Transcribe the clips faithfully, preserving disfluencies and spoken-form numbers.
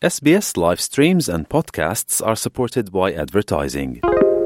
S B S live streams and podcasts are supported by advertising.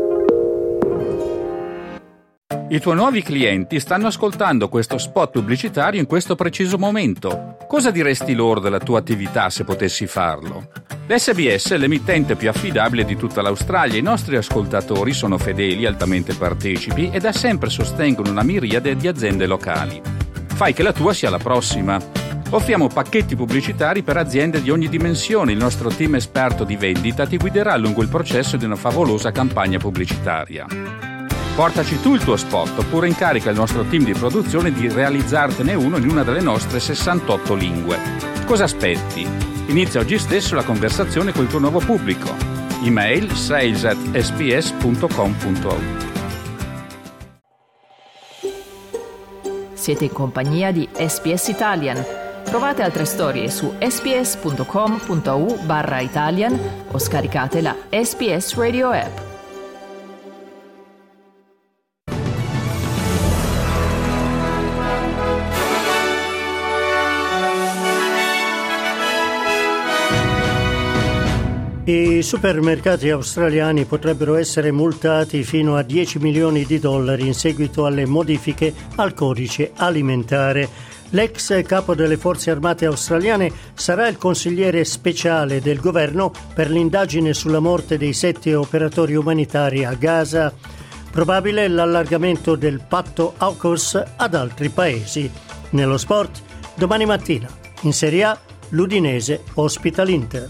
I tuoi nuovi clienti stanno ascoltando questo spot pubblicitario in questo preciso momento. Cosa diresti loro della tua attività se potessi farlo? L'S B S è l'emittente più affidabile di tutta l'Australia. I nostri ascoltatori sono fedeli, altamente partecipi e da sempre sostengono una miriade di aziende locali. Fai che la tua sia la prossima. Offriamo pacchetti pubblicitari per aziende di ogni dimensione. Il nostro team esperto di vendita ti guiderà lungo il processo di una favolosa campagna pubblicitaria. Portaci tu il tuo spot oppure incarica il nostro team di produzione di realizzartene uno in una delle nostre sessantotto lingue. Cosa aspetti? Inizia oggi stesso la conversazione col tuo nuovo pubblico. Email sales at s b s punto com punto a u. Siete in compagnia di S B S Italian. Trovate altre storie su sbs.com punto a u barra Italian o scaricate la S B S Radio app. I supermercati australiani potrebbero essere multati fino a dieci milioni di dollari in seguito alle modifiche al codice alimentare. L'ex capo delle forze armate australiane sarà il consigliere speciale del governo per l'indagine sulla morte dei sette operatori umanitari a Gaza. Probabile l'allargamento del patto AUKUS ad altri paesi. Nello sport, domani mattina, in Serie A, l'Udinese ospita l'Inter.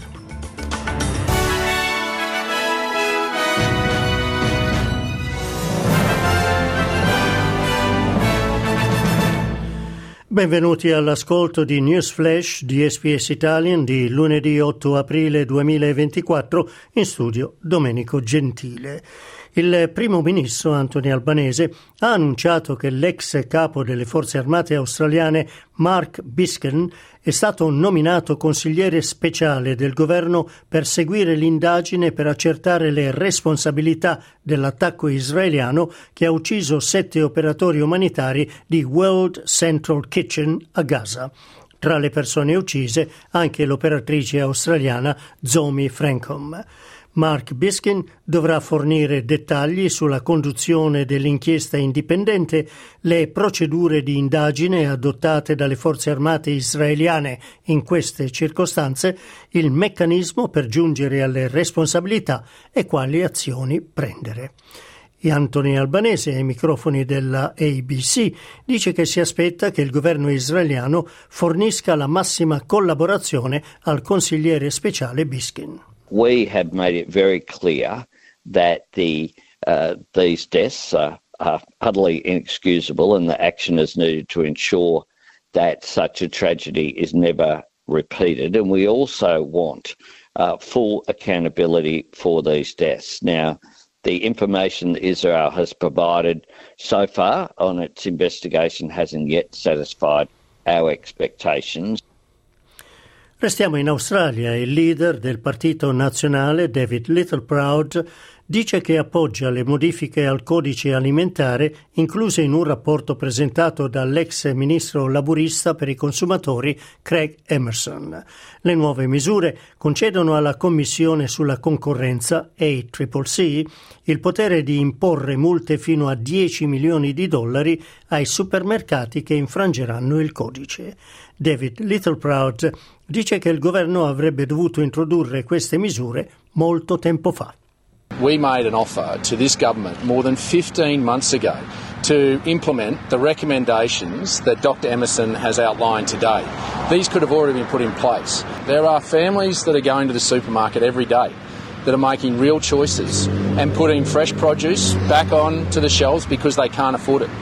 Benvenuti all'ascolto di News Flash di S B S Italian di lunedì otto aprile duemilaventiquattro, in studio Domenico Gentile. Il primo ministro Anthony Albanese ha annunciato che l'ex capo delle forze armate australiane Mark Bisken è stato nominato consigliere speciale del governo per seguire l'indagine per accertare le responsabilità dell'attacco israeliano che ha ucciso sette operatori umanitari di World Central Kitchen a Gaza. Tra le persone uccise anche l'operatrice australiana Zomi Francom. Mark Biskin dovrà fornire dettagli sulla conduzione dell'inchiesta indipendente, le procedure di indagine adottate dalle forze armate israeliane in queste circostanze, il meccanismo per giungere alle responsabilità e quali azioni prendere. E Anthony Albanese, ai microfoni della A B C, dice che si aspetta che il governo israeliano fornisca la massima collaborazione al consigliere speciale Biskin. We have made it very clear that the uh, these deaths are, are utterly inexcusable and that action is needed to ensure that such a tragedy is never repeated. And we also want uh, full accountability for these deaths. Now, the information that Israel has provided so far on its investigation hasn't yet satisfied our expectations. Restiamo in Australia. Il leader del Partito Nazionale, David Littleproud, dice che appoggia le modifiche al codice alimentare incluse in un rapporto presentato dall'ex ministro laburista per i consumatori Craig Emerson. Le nuove misure concedono alla Commissione sulla concorrenza, A C C C, il potere di imporre multe fino a dieci milioni di dollari ai supermercati che infrangeranno il codice. David Littleproud dice che il governo avrebbe dovuto introdurre queste misure molto tempo fa. We made an offer to this government more than fifteen months ago to implement the recommendations that Doctor Emerson has outlined today. These could have already been put in place. There are families that are going to the supermarket every day that are making real choices and putting fresh produce back onto the shelves because they can't afford it.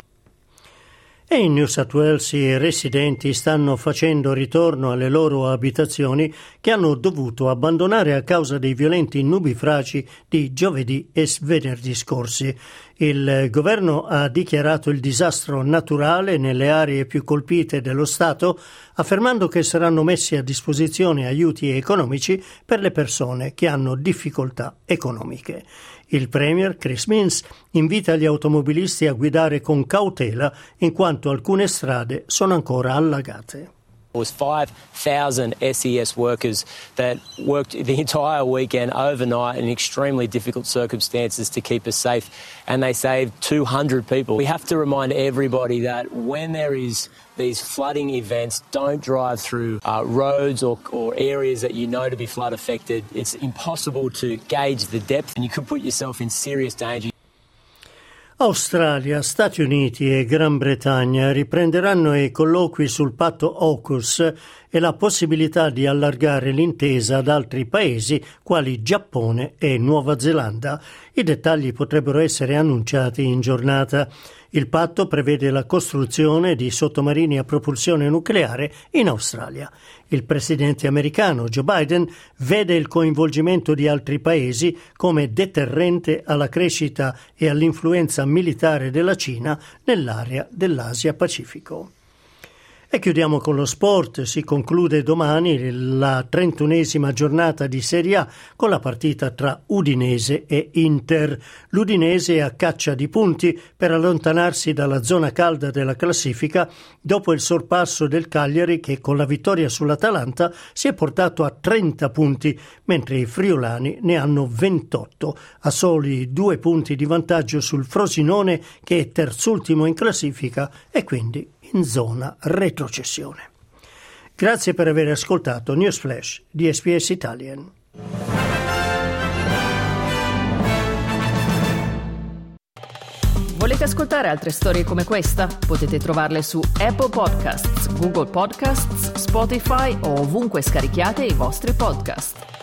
E in New South Wales i residenti stanno facendo ritorno alle loro abitazioni che hanno dovuto abbandonare a causa dei violenti nubifragi di giovedì e venerdì scorsi. Il governo ha dichiarato il disastro naturale nelle aree più colpite dello Stato, affermando che saranno messi a disposizione aiuti economici per le persone che hanno difficoltà economiche. Il Premier Chris Minns invita gli automobilisti a guidare con cautela in quanto alcune strade sono ancora allagate. It was five thousand S E S workers that worked the entire weekend overnight in extremely difficult circumstances to keep us safe, and they saved two hundred people. We have to remind everybody that when there is these flooding events, don't drive through uh, roads or, or areas that you know to be flood affected. It's impossible to gauge the depth and you could put yourself in serious danger. Australia, Stati Uniti e Gran Bretagna riprenderanno i colloqui sul patto AUKUS e la possibilità di allargare l'intesa ad altri paesi quali Giappone e Nuova Zelanda. I dettagli potrebbero essere annunciati in giornata. Il patto prevede la costruzione di sottomarini a propulsione nucleare in Australia. Il presidente americano Joe Biden vede il coinvolgimento di altri paesi come deterrente alla crescita e all'influenza militare della Cina nell'area dell'Asia-Pacifico. E chiudiamo con lo sport. Si conclude domani la trentunesima giornata di Serie A con la partita tra Udinese e Inter. L'Udinese è a caccia di punti per allontanarsi dalla zona calda della classifica dopo il sorpasso del Cagliari che con la vittoria sull'Atalanta si è portato a trenta punti, mentre i friulani ne hanno ventotto, a soli due punti di vantaggio sul Frosinone che è terzultimo in classifica e quindi in zona retrocessione. Grazie per aver ascoltato News Flash di S B S Italian. Volete ascoltare altre storie come questa? Potete trovarle su Apple Podcasts, Google Podcasts, Spotify o ovunque scarichiate i vostri podcast.